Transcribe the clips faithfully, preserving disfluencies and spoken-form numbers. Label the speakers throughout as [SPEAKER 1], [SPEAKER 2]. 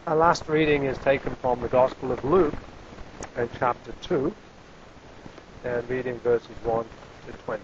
[SPEAKER 1] Our last reading is taken from the Gospel of Luke, in chapter two, and reading verses one to twenty.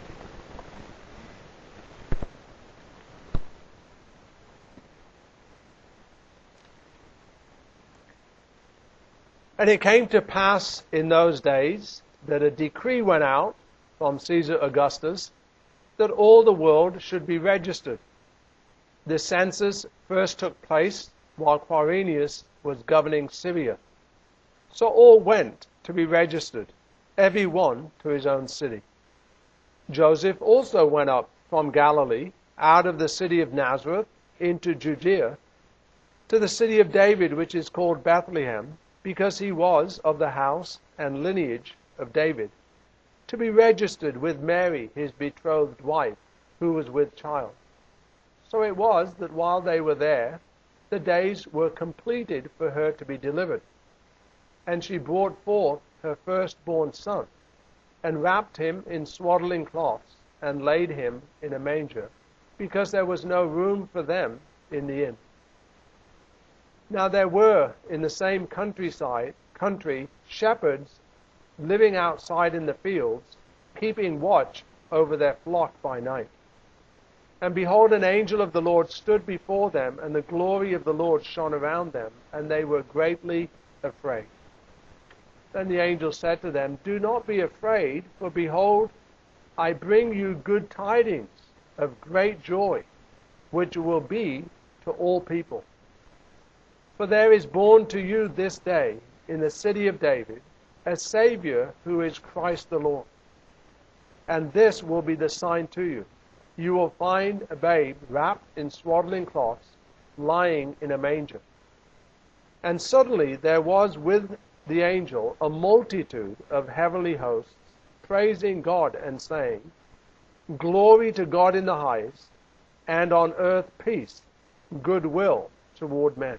[SPEAKER 1] And it came to pass in those days that a decree went out from Caesar Augustus that all the world should be registered. The census first took place while Quirinius was governing Syria. So all went to be registered, every one to his own city. Joseph also went up from Galilee, out of the city of Nazareth, into Judea, to the city of David, which is called Bethlehem, because he was of the house and lineage of David, to be registered with Mary, his betrothed wife, who was with child. So it was that while they were there, the days were completed for her to be delivered. And she brought forth her firstborn son, and wrapped him in swaddling cloths, and laid him in a manger, because there was no room for them in the inn. Now there were in the same countryside, country, shepherds living outside in the fields, keeping watch over their flock by night. And behold, an angel of the Lord stood before them, and the glory of the Lord shone around them, and they were greatly afraid. Then the angel said to them, "Do not be afraid, for behold, I bring you good tidings of great joy, which will be to all people. For there is born to you this day in the city of David a Savior who is Christ the Lord. And this will be the sign to you. You will find a babe wrapped in swaddling cloths, lying in a manger." And suddenly there was with the angel a multitude of heavenly hosts, praising God and saying, "Glory to God in the highest, and on earth peace, goodwill toward men."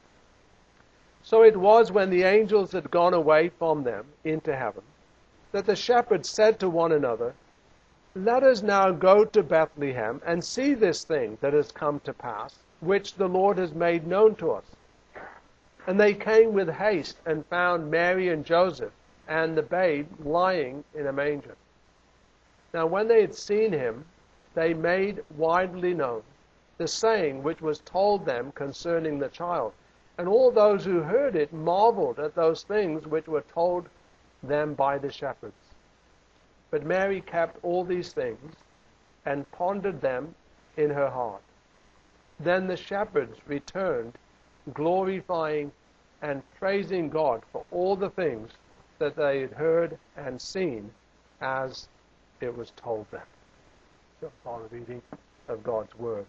[SPEAKER 1] So it was when the angels had gone away from them into heaven, that the shepherds said to one another, "Let us now go to Bethlehem and see this thing that has come to pass, which the Lord has made known to us." And they came with haste and found Mary and Joseph and the babe lying in a manger. Now when they had seen him, they made widely known the saying which was told them concerning the child. And all those who heard it marveled at those things which were told them by the shepherds. But Mary kept all these things and pondered them in her heart. Then the shepherds returned, glorifying and praising God for all the things that they had heard and seen as it was told them. So far the reading of God's Word.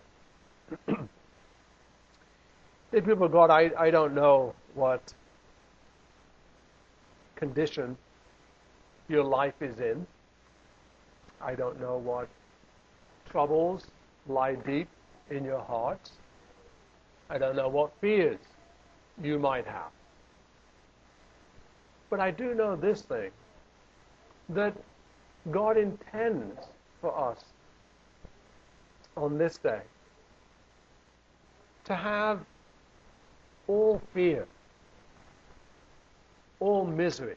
[SPEAKER 1] Dear people of God, I, I don't know what condition your life is in. I don't know what troubles lie deep in your hearts. I don't know what fears you might have. But I do know this thing, that God intends for us on this day to have all fear, all misery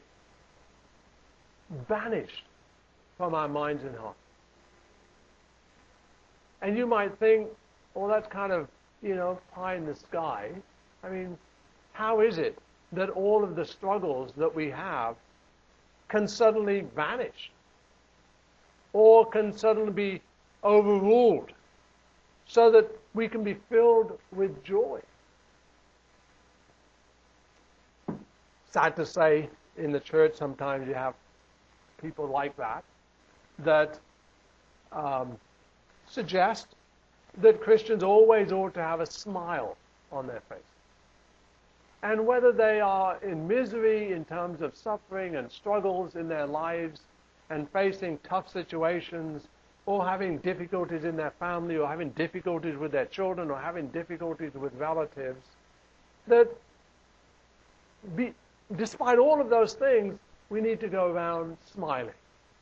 [SPEAKER 1] vanished from our minds and hearts. And you might think, well, that's kind of, you know, pie in the sky. I mean, how is it that all of the struggles that we have can suddenly vanish or can suddenly be overruled so that we can be filled with joy? Sad to say, in the church sometimes you have people like that, that um, suggest that Christians always ought to have a smile on their face. And whether they are in misery in terms of suffering and struggles in their lives and facing tough situations, or having difficulties in their family, or having difficulties with their children, or having difficulties with relatives, that be, despite all of those things, we need to go around smiling.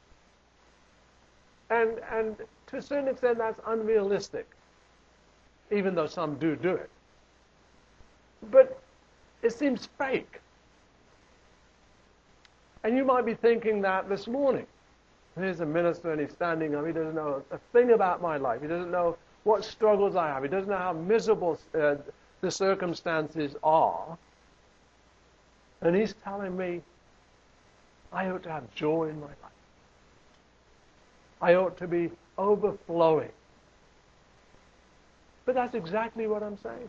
[SPEAKER 1] And, and to a certain extent, that's unrealistic, even though some do do it. But It seems fake. And you might be thinking that this morning. Here's a minister and he's standing up. He doesn't know a thing about my life. He doesn't know what struggles I have. He doesn't know how miserable uh, the circumstances are. And he's telling me I ought to have joy in my life. I ought to be overflowing. But that's exactly what I'm saying.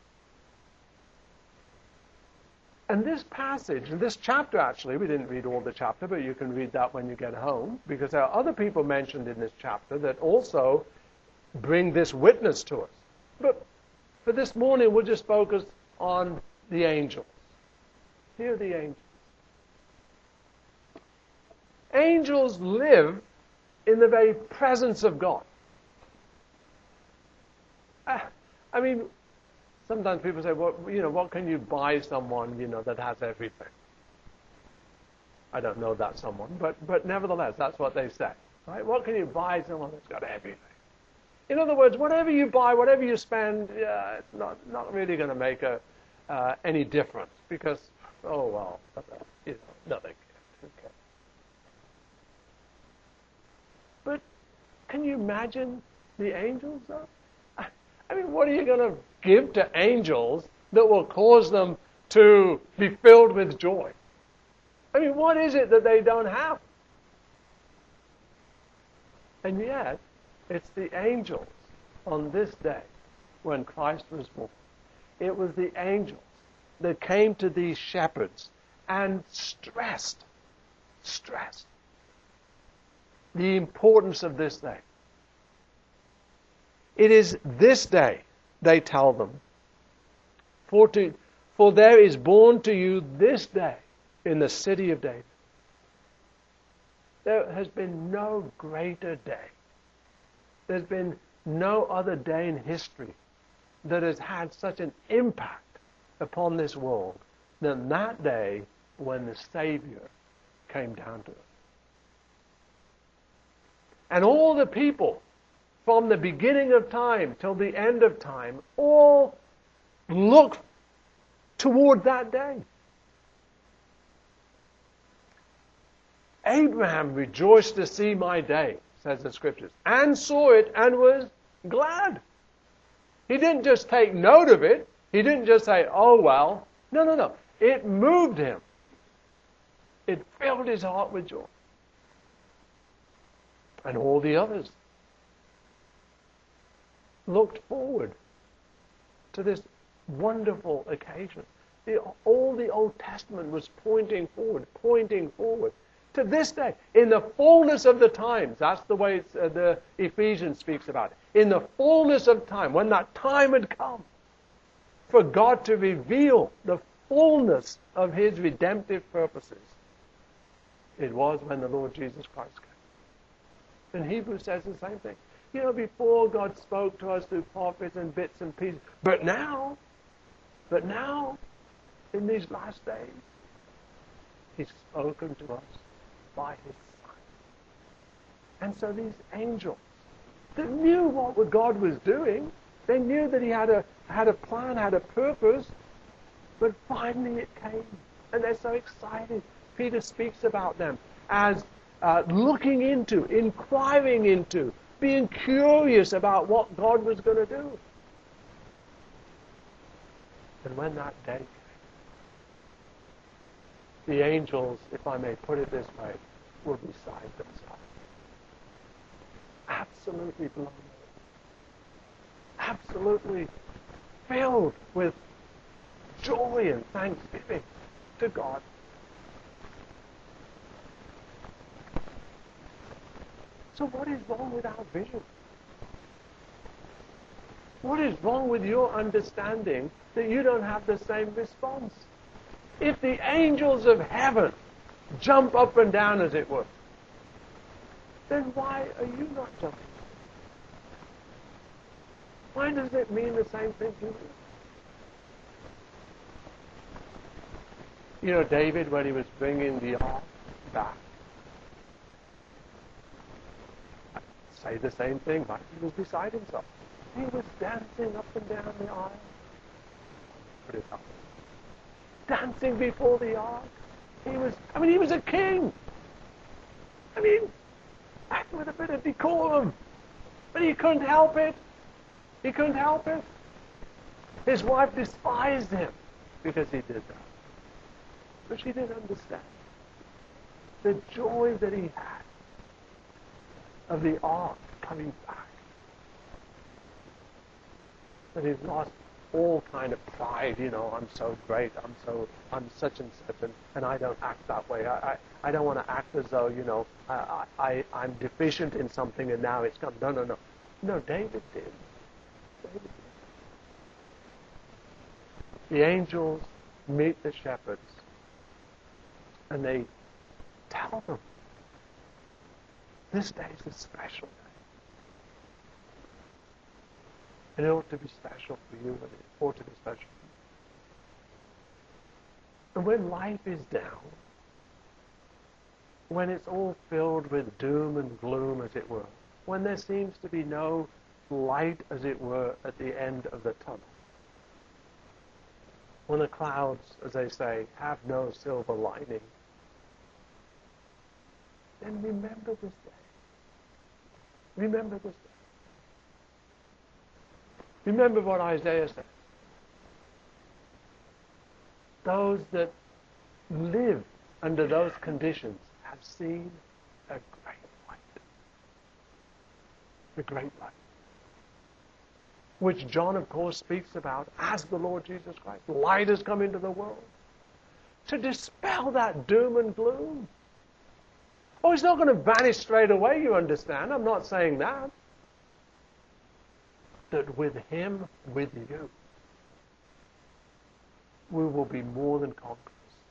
[SPEAKER 1] And this passage, and this chapter actually, we didn't read all the chapter, but you can read that when you get home, because there are other people mentioned in this chapter that also bring this witness to us. But for this morning, we'll just focus on the angels. Here are the angels. Angels live in the very presence of God. I mean, sometimes people say, well, you know, what can you buy someone, you know, that has everything? I don't know that someone, but, but nevertheless, that's what they say. Right? What can you buy someone that's got everything? In other words, whatever you buy, whatever you spend, yeah, it's not, not really going to make a, uh, any difference because, oh, well, you know, nothing. Okay. But can you imagine the angels, though? I mean, what are you going to give to angels that will cause them to be filled with joy? I mean, what is it that they don't have? And yet, it's the angels on this day when Christ was born. It was the angels that came to these shepherds and stressed, stressed the importance of this day. It is this day, they tell them, for, to, for there is born to you this day in the city of David. There has been no greater day. There's been no other day in history that has had such an impact upon this world than that day when the Savior came down to earth. And all the people from the beginning of time till the end of time all look toward that day. Abraham rejoiced to see my day, says the Scriptures, and saw it and was glad. He didn't just take note of it. He didn't just say, oh, well. No, no, no. It moved him. It filled his heart with joy. And all the others looked forward to this wonderful occasion. The, all the Old Testament was pointing forward, pointing forward to this day. In the fullness of the times, that's the way it's, uh, the Ephesians speaks about it. In the fullness of time, when that time had come for God to reveal the fullness of His redemptive purposes, it was when the Lord Jesus Christ came. And Hebrews says the same thing. You know, before God spoke to us through prophets and bits and pieces. But now, but now, in these last days, He's spoken to us by His Son. And so these angels that knew what God was doing, they knew that He had a had a plan, had a purpose, but finally it came. And they're so excited. Peter speaks about them as uh, looking into, inquiring into, being curious about what God was going to do. And when that day came, the angels, if I may put it this way, were beside themselves. Absolutely blown away. Absolutely filled with joy and thanksgiving to God. So what is wrong with our vision? What is wrong with your understanding that you don't have the same response? If the angels of heaven jump up and down, as it were, then why are you not jumping? Why does it mean the same thing to you? You know, David, when he was bringing the ark back, say the same thing, right? He was beside himself. He was dancing up and down the aisle. Put it up. dancing before the ark. He was, I mean, he was a king. I mean, act with a bit of decorum. But he couldn't help it. He couldn't help it. His wife despised him because he did that. But she didn't understand the joy that he had of the ark coming back. That he's lost all kind of pride, you know, I'm so great, I'm so, I'm such and such, and, and I don't act that way. I, I, I don't want to act as though, you know, I, I, I'm deficient in something and now it's come. No, no, no. No, David did. David did. The angels meet the shepherds and they tell them, this day is a special day. And it ought to be special for you, and it ought to be special for you. And when life is down, when it's all filled with doom and gloom, as it were, when there seems to be no light, as it were, at the end of the tunnel, when the clouds, as they say, have no silver lining, then remember this day. Remember this day. Remember what Isaiah said. Those that live under those conditions have seen a great light. A great light. Which John, of course, speaks about as the Lord Jesus Christ. Light has come into the world to dispel that doom and gloom. Oh, it's not going to vanish straight away, you understand. I'm not saying that. That with him, with you, we will be more than conquerors.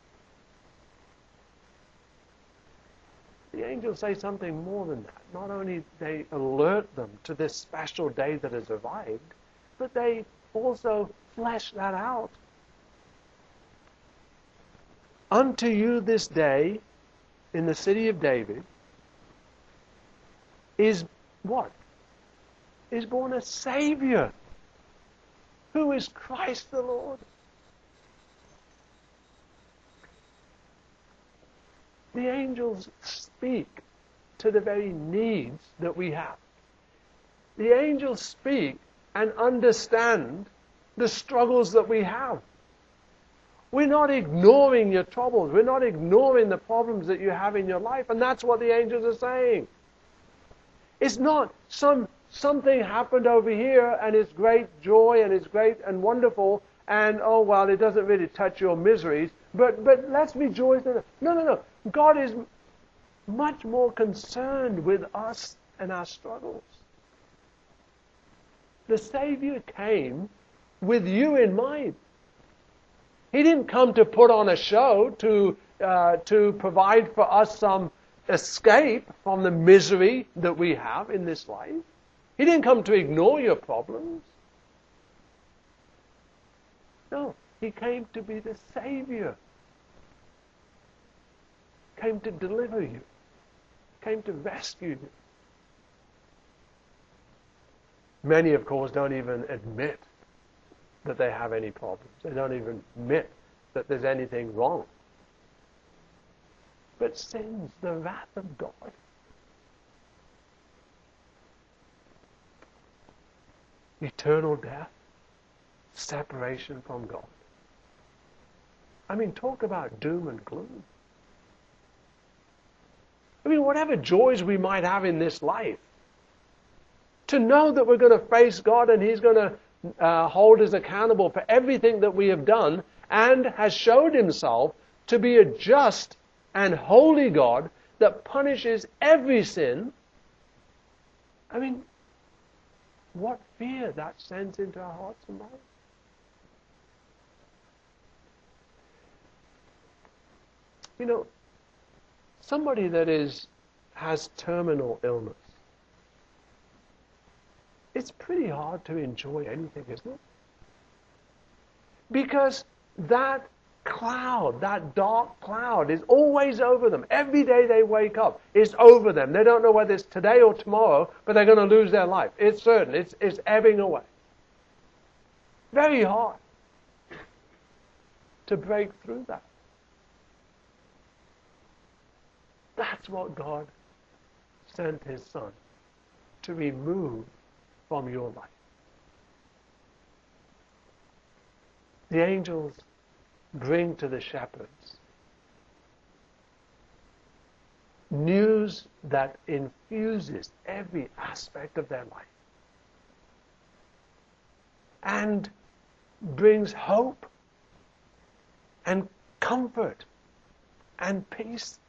[SPEAKER 1] The angels say something more than that. Not only they alert them to this special day that has arrived, but they also flesh that out. Unto you this day, in the city of David, is what? Is born a Savior, who is Christ the Lord. The angels speak to the very needs that we have. The angels speak and understand the struggles that we have. We're not ignoring your troubles. We're not ignoring the problems that you have in your life. And that's what the angels are saying. It's not some something happened over here and it's great joy and it's great and wonderful and, oh, well, it doesn't really touch your miseries, but, but let's rejoice. No, no, no. God is much more concerned with us and our struggles. The Savior came with you in mind. He didn't come to put on a show, to uh, to provide for us some escape from the misery that we have in this life. He didn't come to ignore your problems. No, he came to be the Savior. Came to deliver you. Came to rescue you. Many, of course, don't even admit that they have any problems. They don't even admit that there's anything wrong. But sin's the wrath of God. Eternal death, separation from God. I mean, talk about doom and gloom. I mean, whatever joys we might have in this life, to know that we're going to face God and He's going to uh, hold us accountable for everything that we have done, and has showed Himself to be a just and holy God that punishes every sin. I mean, what fear that sends into our hearts and minds. You know, somebody that is has terminal illness, it's pretty hard to enjoy anything, isn't it? Because that cloud, that dark cloud is always over them. Every day they wake up, it's over them. They don't know whether it's today or tomorrow, but they're going to lose their life. It's certain. It's, it's ebbing away. Very hard. to break through that. That's what God sent his Son to remove from your life. The angels bring to the shepherds news that infuses every aspect of their life and brings hope and comfort and peace,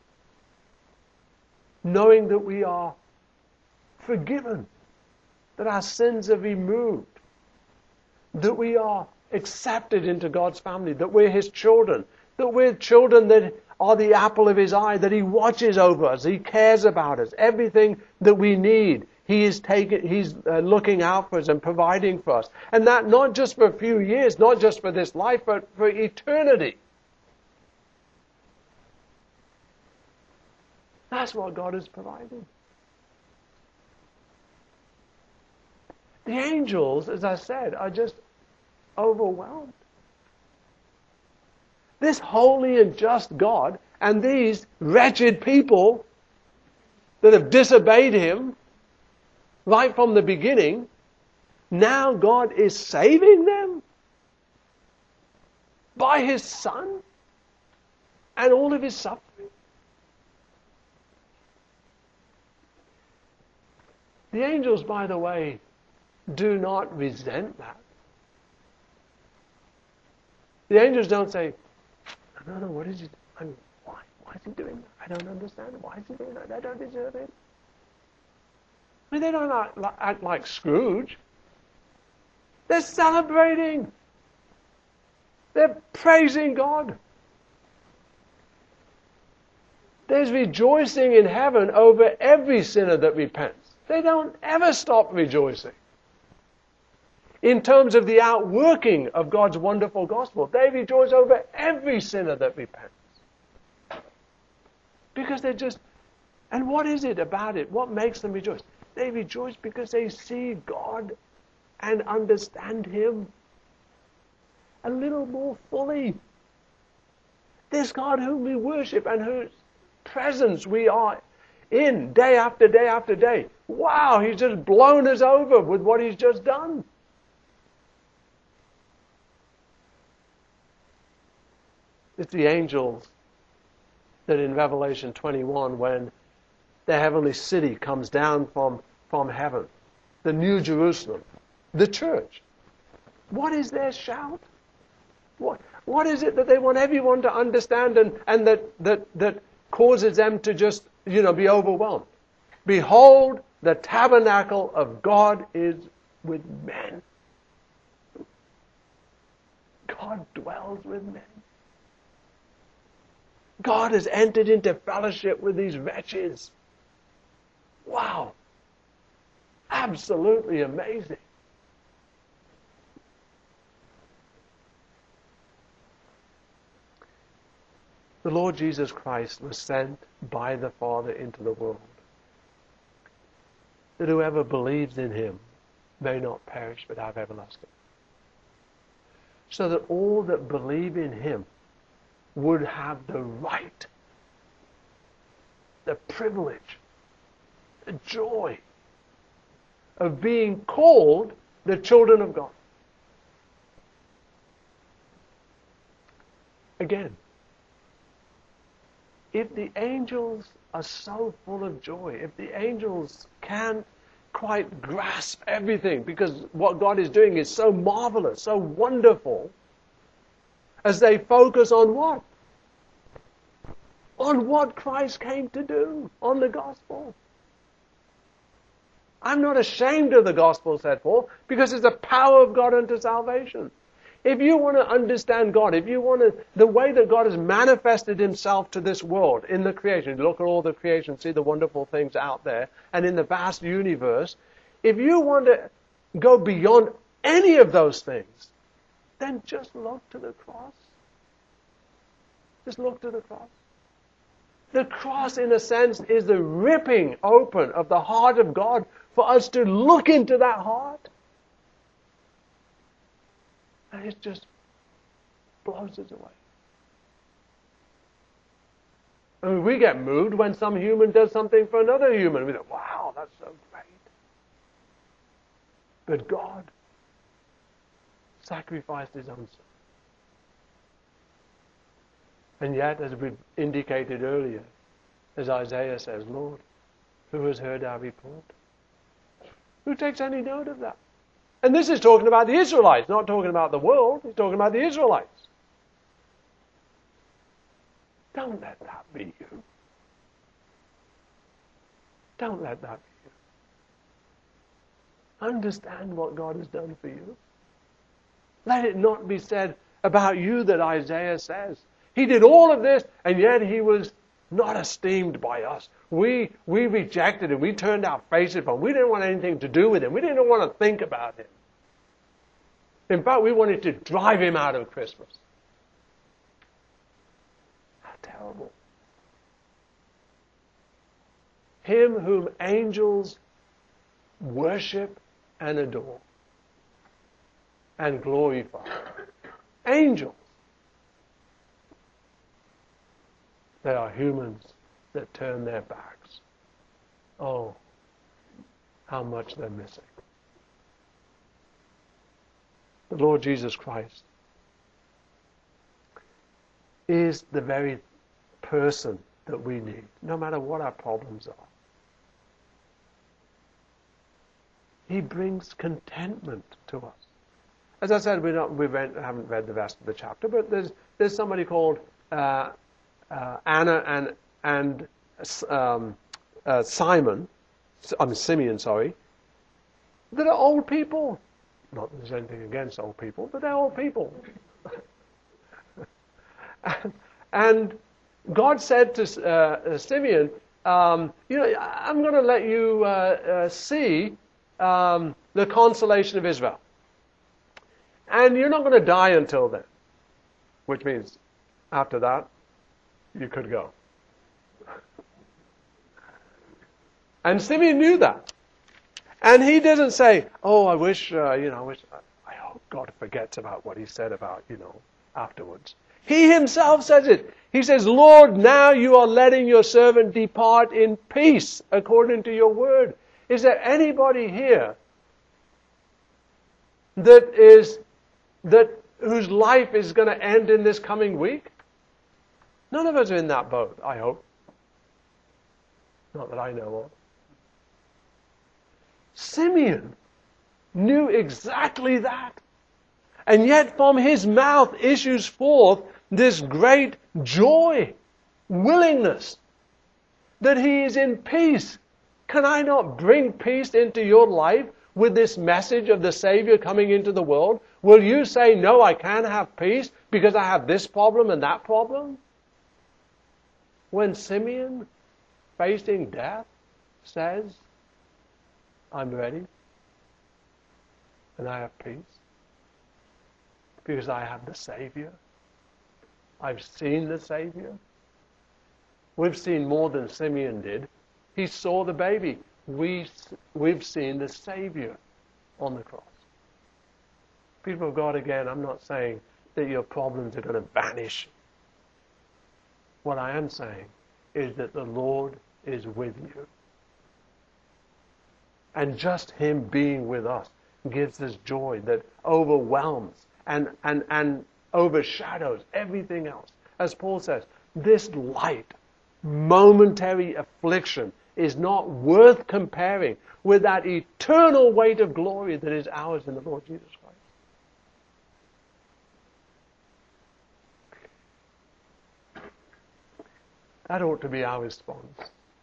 [SPEAKER 1] knowing that we are forgiven, that our sins are removed, that we are accepted into God's family, that we're his children, that we're children that are the apple of his eye, that he watches over us, he cares about us, everything that we need, he is taking, he's uh, looking out for us and providing for us. And that not just for a few years, not just for this life, but for eternity. That's what God is providing. The angels, as I said, are just overwhelmed. This holy and just God and these wretched people that have disobeyed him right from the beginning, now God is saving them by his Son and all of his suffering. The angels, by the way, do not resent that. The angels don't say, no, no, what is he, I mean, why? Why is he doing that? I don't understand. Why is he doing that? I don't deserve it. I mean, they don't act, act like Scrooge. They're celebrating. They're praising God. There's rejoicing in heaven over every sinner that repents. They don't ever stop rejoicing. In terms of the outworking of God's wonderful gospel, they rejoice over every sinner that repents. Because they're just, and what is it about it? What makes them rejoice? They rejoice because they see God and understand him a little more fully. This God whom we worship and whose presence we are in day after day after day. Wow, he's just blown us over with what he's just done. It's the angels that in Revelation twenty-one, when the heavenly city comes down from, from heaven, the New Jerusalem, the church, what is their shout? What, what is it that they want everyone to understand and, and that, that, that causes them to just, you know, be overwhelmed? Behold, the tabernacle of God is with men. God dwells with men. God has entered into fellowship with these wretches. Wow. Absolutely amazing. The Lord Jesus Christ was sent by the Father into the world, that whoever believes in him may not perish but have everlasting. So that all that believe in him would have the right, the privilege, the joy of being called the children of God. Again, if the angels are so full of joy, if the angels can't quite grasp everything because what God is doing is so marvelous, so wonderful, as they focus on what? On what Christ came to do, on the gospel. I'm not ashamed of the gospel, said Paul, because it's the power of God unto salvation. If you want to understand God, if you want to, the way that God has manifested himself to this world in the creation, look at all the creation, see the wonderful things out there, and in the vast universe, if you want to go beyond any of those things, then just look to the cross. Just look to the cross. The cross, in a sense, is the ripping open of the heart of God for us to look into that heart. And it's just blows us away. I mean, we get moved when some human does something for another human. We think, wow, that's so great. But God sacrificed his own son. And yet, as we indicated earlier, as Isaiah says, Lord, who has heard our report? Who takes any note of that? And this is talking about the Israelites, not talking about the world. He's talking about the Israelites. Don't let that be you. Don't let that be you. Understand what God has done for you. Let it not be said about you that Isaiah says. He did all of this, and yet he was not esteemed by us. We we rejected him. We turned our faces from him. We didn't want anything to do with him. We didn't want to think about him. In fact, we wanted to drive him out of Christmas. How terrible. Him whom angels worship and adore and glorify. Angels. They are humans that turn their backs. Oh, how much they're missing. The Lord Jesus Christ is the very person that we need, no matter what our problems are. He brings contentment to us. As I said, we don't, we read, haven't read the rest of the chapter, but there's there's somebody called uh, uh, Anna and and um, uh, Simon, I mean Simeon, sorry, that are old people. Not that there's anything against old people, but they're old people. and, and God said to uh, Simeon, um, you know, I'm going to let you uh, uh, see um, the consolation of Israel. And you're not going to die until then. Which means, after that, you could go. And Simeon knew that. And he doesn't say, oh, I wish, uh, you know, I wish, I hope God forgets about what he said about, you know, afterwards. He himself says it. He says, Lord, now you are letting your servant depart in peace according to your word. Is there anybody here that is, that, whose life is going to end in this coming week? None of us are in that boat, I hope. Not that I know of. Simeon knew exactly that. And yet from his mouth issues forth this great joy, willingness, that he is in peace. Can I not bring peace into your life with this message of the Savior coming into the world? Will you say, no, I can't have peace because I have this problem and that problem? When Simeon, facing death, says, I'm ready, and I have peace, because I have the Savior. I've seen the Savior. We've seen more than Simeon did. He saw the baby. We, we've seen the Savior on the cross. People of God, again, I'm not saying that your problems are going to vanish. What I am saying is that the Lord is with you. And just Him being with us gives us joy that overwhelms and, and, and overshadows everything else. As Paul says, this light, momentary affliction is not worth comparing with that eternal weight of glory that is ours in the Lord Jesus Christ. That ought to be our response.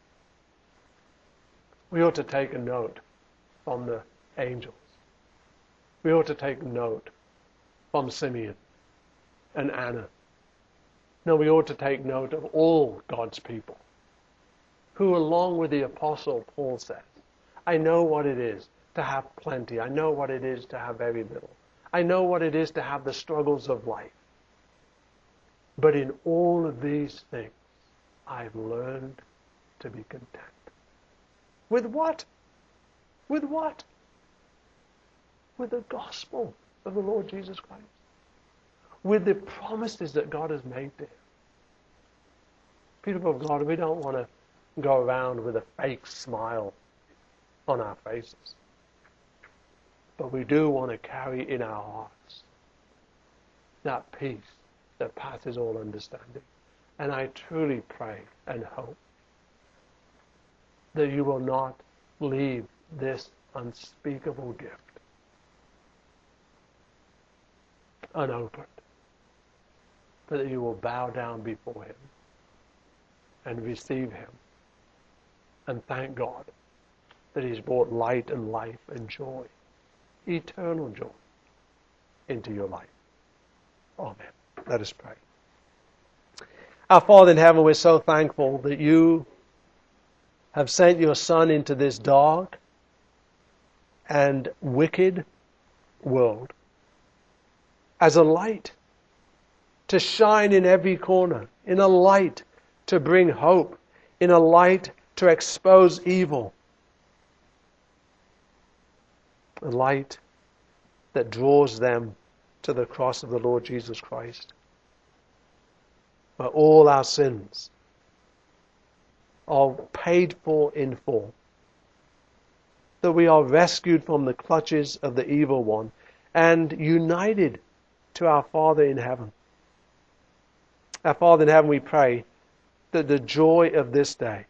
[SPEAKER 1] We ought to take a note from the angels. We ought to take note from Simeon and Anna. No, we ought to take note of all God's people who, along with the Apostle Paul says, I know what it is to have plenty. I know what it is to have very little. I know what it is to have the struggles of life. But in all of these things, I've learned to be content. With what? With what? With the gospel of the Lord Jesus Christ. with the promises that God has made to him. People of God, we don't want to go around with a fake smile on our faces. But we do want to carry in our hearts that peace that passes all understanding. And I truly pray and hope that you will not leave this unspeakable gift unopened, but that you will bow down before him and receive him and thank God that he's brought light and life and joy, eternal joy, into your life. Amen. Let us pray. Our Father in heaven, we're so thankful that you have sent your Son into this dark and wicked world as a light to shine in every corner, in a light to bring hope, in a light to expose evil, a light that draws them to the cross of the Lord Jesus Christ, where all our sins are paid for in full, that we are rescued from the clutches of the evil one and united to our Father in heaven. Our Father in heaven, we pray that the joy of this day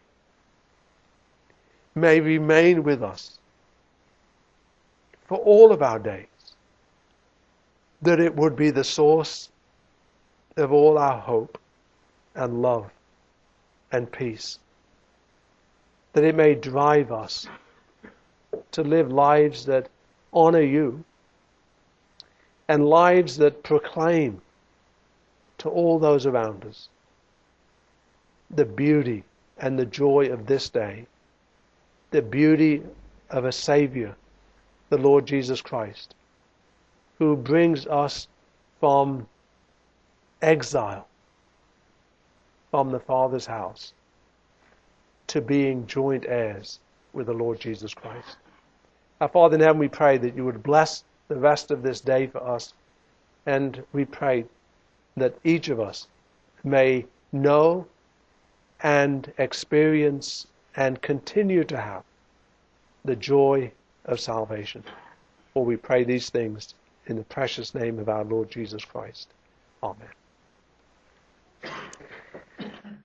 [SPEAKER 1] may remain with us for all of our days, that it would be the source of all our hope and love and peace, that it may drive us to live lives that honor you and lives that proclaim to all those around us the beauty and the joy of this day, the beauty of a Savior, the Lord Jesus Christ, who brings us from exile, from the Father's house, to being joint heirs with the Lord Jesus Christ. Our Father in heaven, we pray that you would bless the rest of this day for us, and we pray that each of us may know and experience and continue to have the joy of salvation. For we pray these things in the precious name of our Lord Jesus Christ. Amen.